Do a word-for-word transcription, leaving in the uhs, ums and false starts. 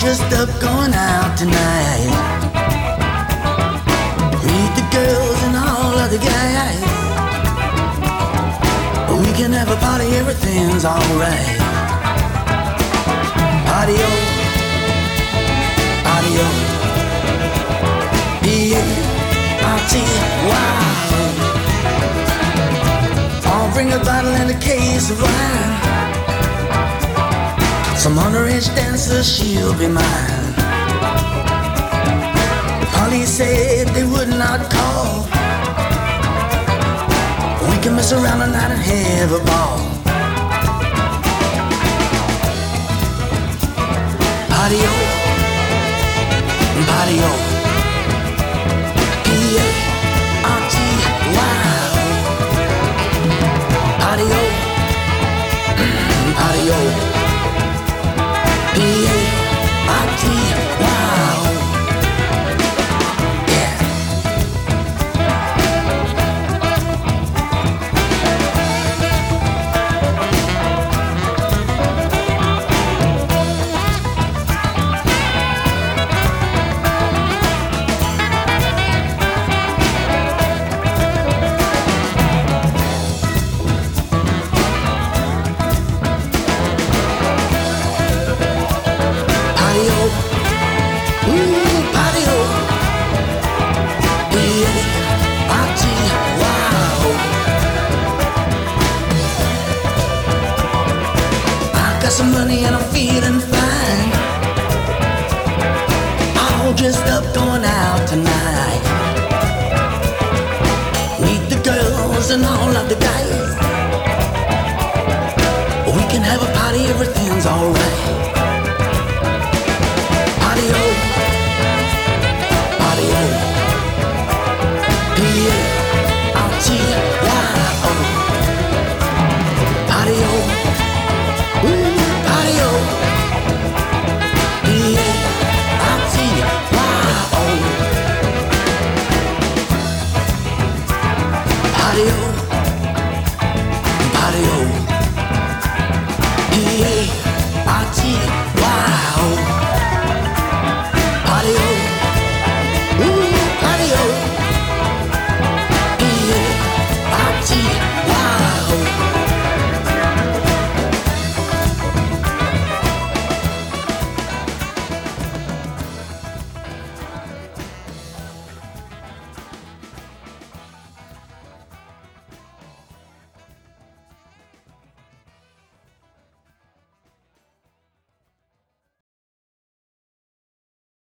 dressed up going out tonight. Meet the girls and all of the guys. We can have a party, everything's alright. Party-o, party-o, B-A-R-T-Y. I'll bring a bottle and a case of wine. Some underage dancer, she'll be mine. The police said they would not call. We can mess around tonight and have a ball. Party-o, party-o, P A R T Y. Party-o, party-o, P A R T Y. Some money and I'm feeling fine. All dressed up going out tonight. Meet the girls and all of the guys. We can have a party, everything's alright.